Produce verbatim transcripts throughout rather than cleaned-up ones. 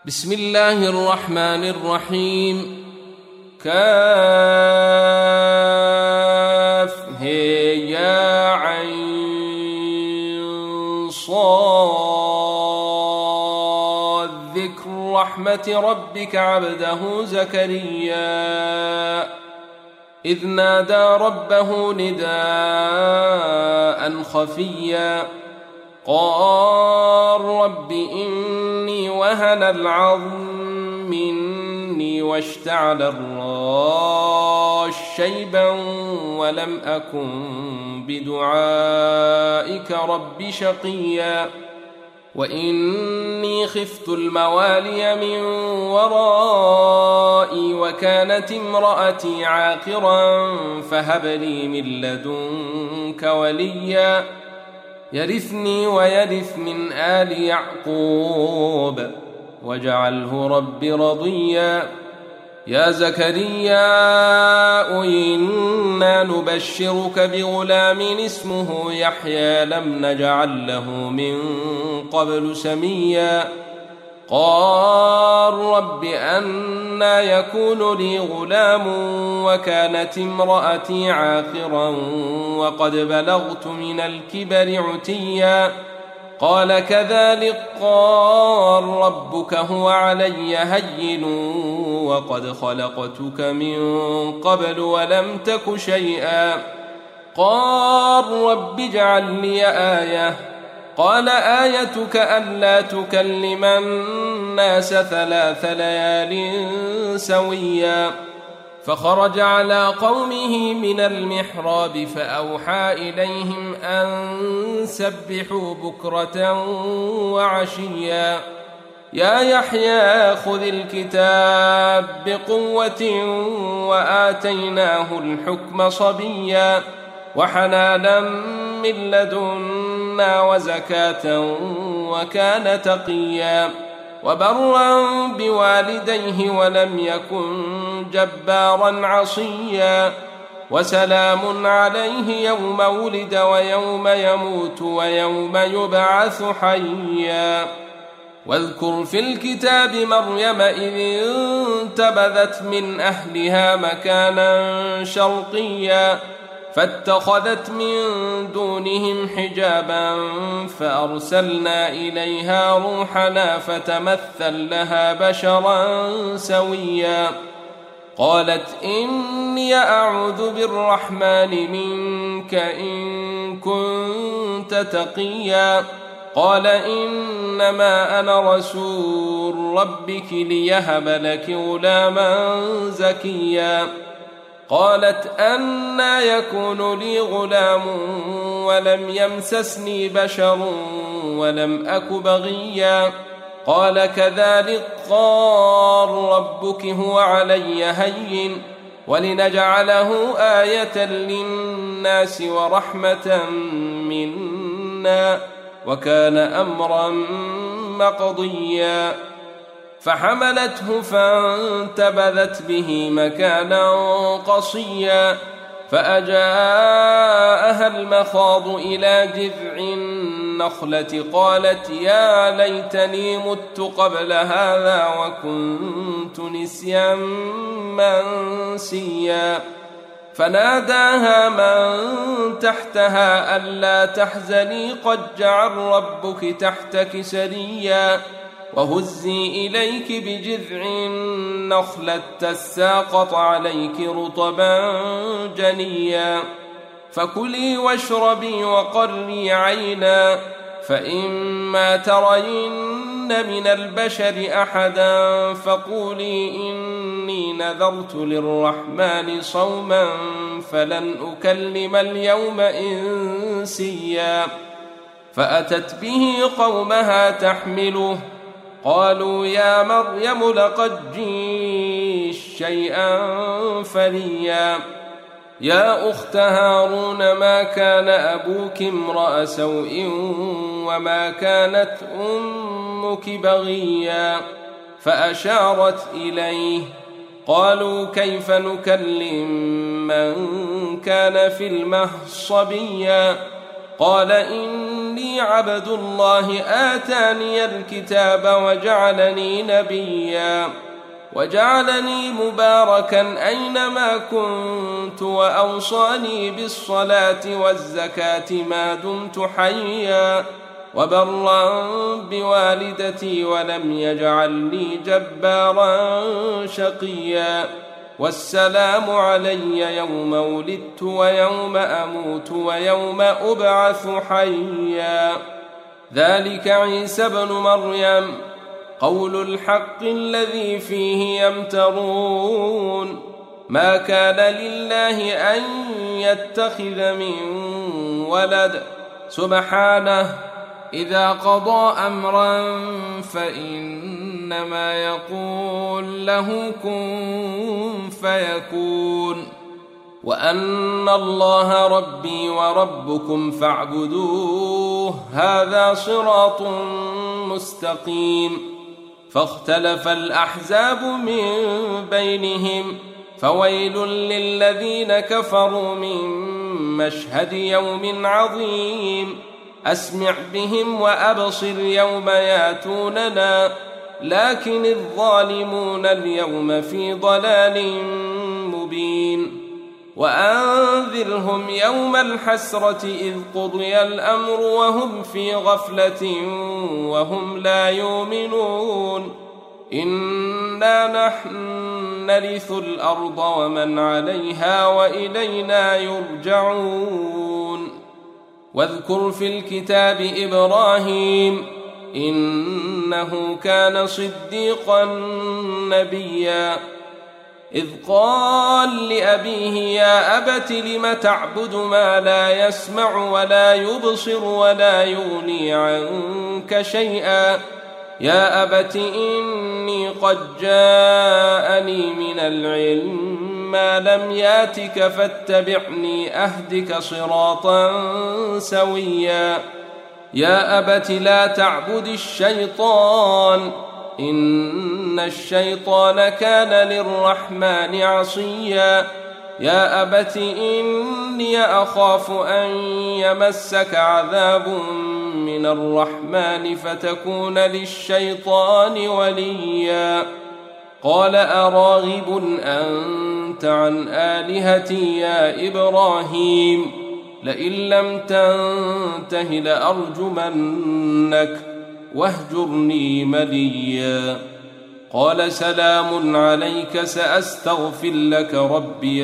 بسم الله الرحمن الرحيم. كاف هي يا عين صاد ذكر رحمة ربك عبده زكريا إذ نادى ربه نداء خفيا قال رب إني وهن العظم مني واشتعل الراس شيبا ولم أكن بدعائك رب شقيا وإني خفت الموالي من ورائي وكانت امرأتي عاقرا فهب لي من لدنك وليا يرثني ويرث من آل يعقوب واجعله رب رضيا يا زكريا إنا نبشرك بغلام اسمه يحيى لم نجعل له من قبل سميا قال رب أنى يكون لي غلام وكانت امرأتي عاقرا وقد بلغت من الكبر عتيا قال كذلك قال ربك هو علي هين وقد خلقتك من قبل ولم تك شيئا قال رب اجعل لي آية قال آيتك ألا تكلم الناس ثلاث ليال سويا فخرج على قومه من المحراب فأوحى إليهم أن سبحوا بكرة وعشيا يا يحيى خذ الكتاب بقوة وآتيناه الحكم صبيا وحنانا من لدنا وزكاة وكان تقيا وبرا بوالديه ولم يكن جبارا عصيا وسلام عليه يوم ولد ويوم يموت ويوم يبعث حيا واذكر في الكتاب مريم إذ انتبذت من أهلها مكانا شرقيا فاتخذت من دونهم حجابا فأرسلنا إليها روحنا فتمثل لها بشرا سويا قالت إني أعوذ بالرحمن منك إن كنت تقيا قال إنما أنا رسول ربك ليهب لك غلاما زكيا قالت أنى يكون لي غلام ولم يمسسني بشر ولم أك بغيا قال كذلك قال ربك هو علي هين ولنجعله آية للناس ورحمة منا وكان أمرا مقضيا فحملته فانتبذت به مكانا قصيا فأجاءها المخاض إلى جذع النخلة قالت يا ليتني مت قبل هذا وكنت نسيا منسيا فناداها من تحتها ألا تحزني قد جعل ربك تحتك سريا وهزي إليك بجذع النخلة تساقط عليك رطبا جنيا فكلي واشربي وقري عينا فإما ترين من البشر أحدا فقولي إني نذرت للرحمن صوما فلن أكلم اليوم إنسيا فأتت به قومها تحمله قالوا يا مريم لقد جئت شيئا فريا يا أخت هارون ما كان أبوك امرأ سوء وما كانت أمك بغيا فأشارت إليه قالوا كيف نكلم من كان في المهد صبيا قال إني عبد الله آتاني الكتاب وجعلني نبيا وجعلني مباركا أينما كنت وأوصاني بالصلاة والزكاة ما دمت حيا وبرا بوالدتي ولم يجعلني جبارا شقيا والسلام علي يوم ولدت ويوم أموت ويوم أبعث حيا ذلك عيسى بن مريم قول الحق الذي فيه يمترون ما كان لله أن يتخذ من ولد سبحانه إذا قضى أمرا فإنما يقول له كن فيكون وأن الله ربي وربكم فاعبدوه هذا صراط مستقيم فاختلف الأحزاب من بينهم فويل للذين كفروا من مشهد يوم عظيم أسمع بهم وأبصر يوم ياتوننا لكن الظالمون اليوم في ضلال مبين وأنذرهم يوم الحسرة إذ قضي الأمر وهم في غفلة وهم لا يؤمنون إنا نحن نرث الأرض ومن عليها وإلينا يرجعون واذكر في الكتاب إبراهيم إنه كان صديقا نبيا إذ قال لأبيه يا أبت لم تعبد ما لا يسمع ولا يبصر ولا يغني عنك شيئا يا أبت إني قد جاءني من العلم ما لم ياتك فاتبعني أهدك صراطا سويا يا أبت لا تعبد الشيطان إن الشيطان كان للرحمن عصيا يا أبت إني أخاف أن يمسك عذاب من الرحمن فتكون للشيطان وليا قال أراغب أنت عن آلهتي يا إبراهيم لئن لم تنته لأرجمنك واهجرني مليا قال سلام عليك سأستغفر لك ربي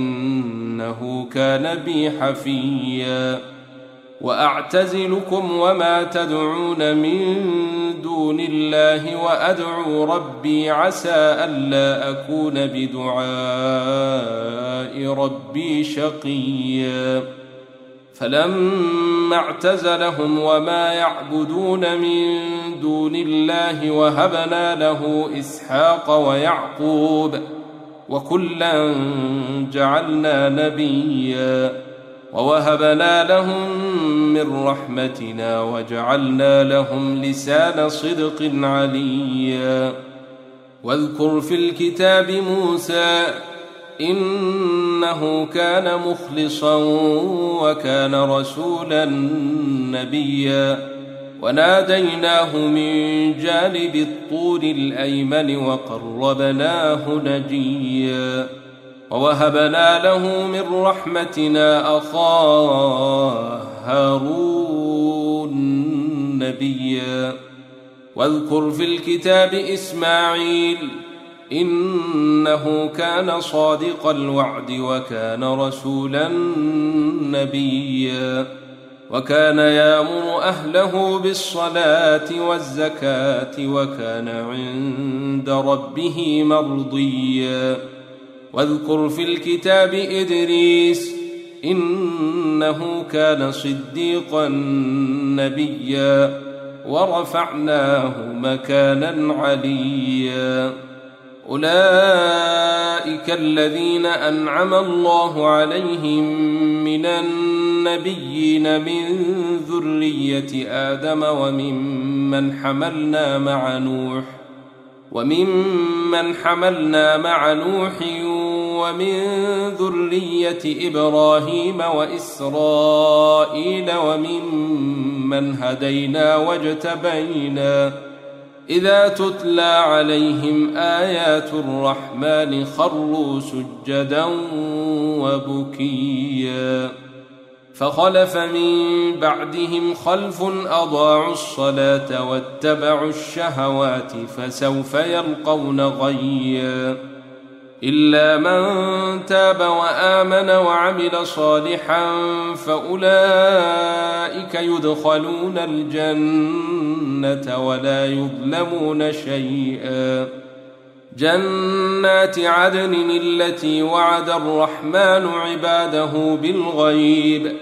إنه كان بي حفيا وأعتزلكم وما تدعون من دون الله وأدعو ربي عسى ألا أكون بدعاء ربي شقيا فلما اعتزلهم وما يعبدون من دون الله وهبنا له إسحاق ويعقوب وكلا جعلنا نبيا ووهبنا لهم من رحمتنا وجعلنا لهم لسان صدق عليا واذكر في الكتاب موسى إنه كان مخلصا وكان رسولا نبيا وناديناه من جانب الطور الأيمن وقربناه نجيا ووهبنا له من رحمتنا أخاه هارون نبيا واذكر في الكتاب إسماعيل إنه كان صادق الوعد وكان رسولا نبيا وكان يأمر أهله بالصلاة والزكاة وكان عند ربه مرضيا واذكر في الكتاب إدريس إنه كان صديقا نبيا ورفعناه مكانا عليا أولئك الذين أنعم الله عليهم من النبيين من ذرية آدم وممن حملنا مع نوح وممن حملنا مع نوح ومن ذرية إبراهيم وإسرائيل وممن هدينا واجتبينا إذا تتلى عليهم آيات الرحمن خروا سجدا وبكيا فخلف من بعدهم خلف أضاعوا الصلاة واتبعوا الشهوات فسوف يلقون غيا إلا من تاب وآمن وعمل صالحا فأولئك يدخلون الجنة ولا يظلمون شيئا جنات عدن التي وعد الرحمن عباده بالغيب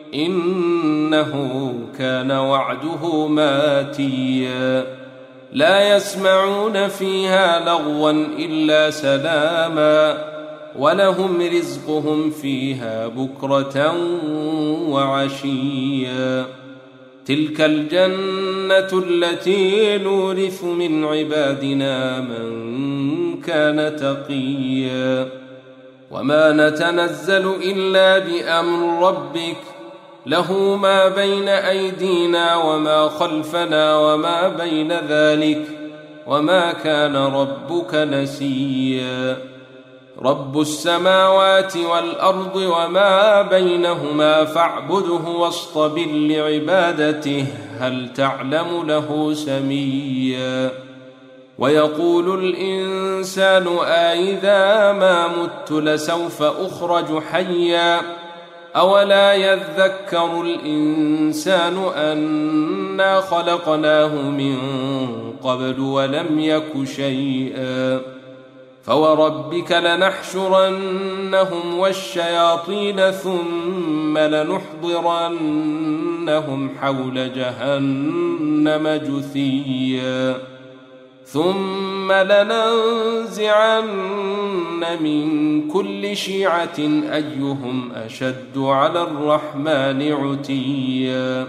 إنه كان وعده ماتيا لا يسمعون فيها لغوا إلا سلاما ولهم رزقهم فيها بكرة وعشيا تلك الجنة التي نورث من عبادنا من كان تقيا وما نتنزل إلا بأمر ربك له ما بين أيدينا وما خلفنا وما بين ذلك وما كان ربك نسيا رب السماوات والأرض وما بينهما فاعبده واصطبر لعبادته هل تعلم له سميا ويقول الإنسان أإذا ما مت لسوف أخرج حيا أولا يذكر الإنسان أنا خلقناه من قبل ولم يك شيئا فوربك لنحشرنهم والشياطين ثم لنحضرنهم حول جهنم جثيا ثم لننزعن من كل شيعة أيهم أشد على الرحمن عتيا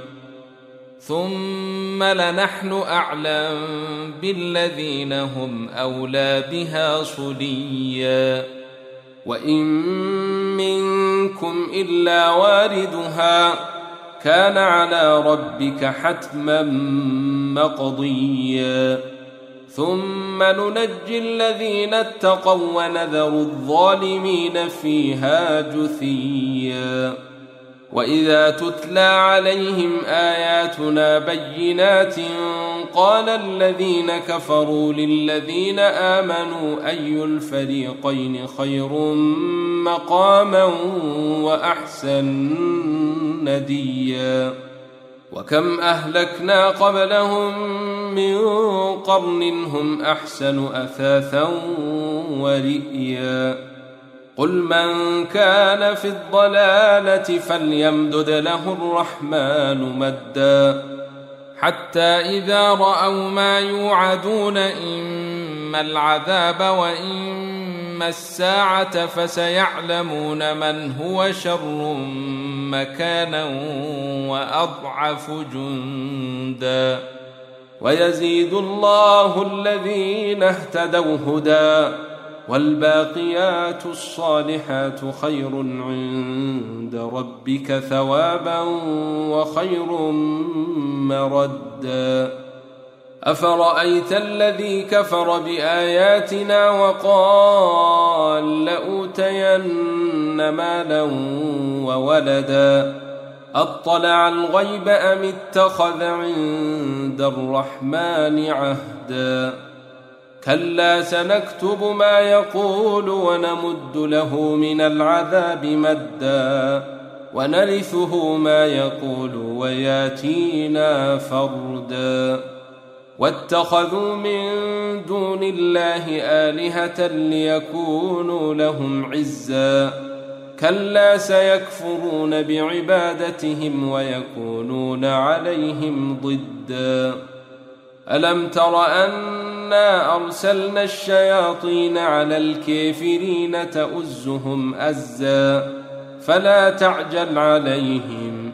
ثم لنحن أعلم بالذين هم أولى بها صليا وإن منكم إلا واردها كان على ربك حتما مقضيا ثم ننجي الذين اتقوا ونذر الظالمين فيها جثيا وإذا تتلى عليهم آياتنا بينات قال الذين كفروا للذين آمنوا أي الفريقين خير مقاما وأحسن نديا وكم أهلكنا قبلهم من قرن هم أحسن أثاثا ورئيا قل من كان في الضلالة فليمدد له الرحمن مدا حتى إذا رأوا ما يوعدون إما العذاب وإما الساعة فسيعلمون من هو شر مكانا وأضعف جندا ويزيد الله الذين اهتدوا هدى والباقيات الصالحات خير عند ربك ثوابا وخير مردا أفرأيت الذي كفر بآياتنا وقال لأوتين مالا وولدا أطلع الغيب أم اتخذ عند الرحمن عهدا كلا سنكتب ما يقول ونمد له من العذاب مدا ونرثه ما يقول وياتينا فردا واتخذوا من دون الله آلهة ليكونوا لهم عزا كلا سيكفرون بعبادتهم ويكونون عليهم ضدا ألم تر أنا أرسلنا الشياطين على الكافرين تؤزهم أزا فلا تعجل عليهم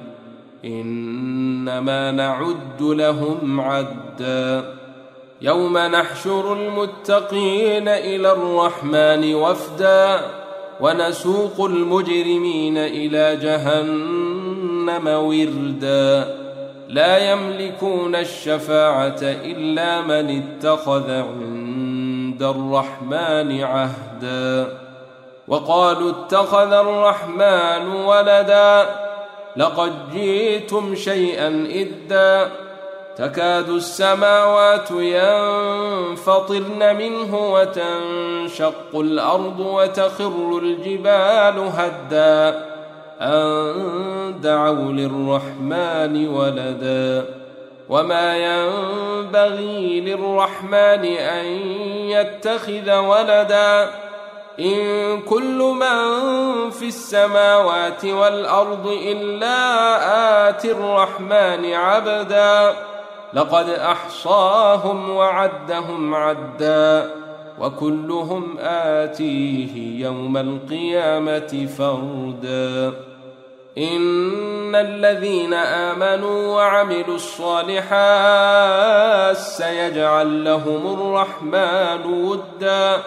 إنما نعد لهم عدا يوم نحشر المتقين إلى الرحمن وفدا ونسوق المجرمين إلى جهنم وردا لا يملكون الشفاعة إلا من اتخذ عند الرحمن عهدا وقالوا اتخذ الرحمن ولدا لقد جئتم شيئا إدا تكاد السماوات ينفطرن منه وتنشق الأرض وتخر الجبال هدا أن دعوا للرحمن ولدا وما ينبغي للرحمن أن يتخذ ولدا إن كل من في السماوات والأرض إلا آتي الرحمن عبدا لقد أحصاهم وعدهم عدا وكلهم آتيه يوم القيامة فردا إن الذين آمنوا وعملوا الصالحات سيجعل لهم الرحمن ودا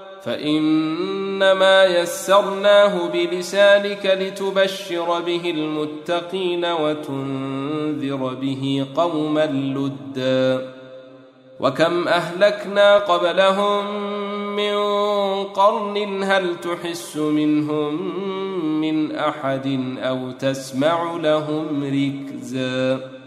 فإنما يسرناه بلسانك لتبشر به المتقين وتنذر به قوما لدا وكم أهلكنا قبلهم من قرن هل تحس منهم من أحد أو تسمع لهم ركزا